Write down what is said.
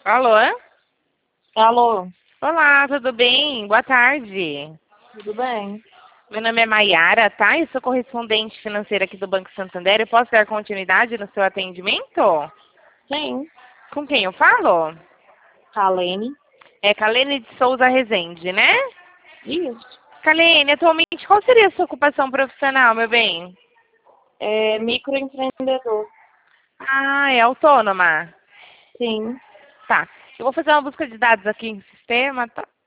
Alô? Alô, Olá, tudo bem? Boa tarde. tudo bem? Meu nome é Maiara, tá? Eu sou correspondente financeira aqui do Banco Santander. Eu posso dar continuidade no seu atendimento? Sim, Com quem eu falo? Kalene. É Kalene de Souza Rezende, né? Isso. Kalene, atualmente qual seria a sua ocupação profissional, meu bem? É microempreendedor. Ah, é autônoma. Sim. Tá. Eu vou fazer uma busca de dados aqui no sistema, tá?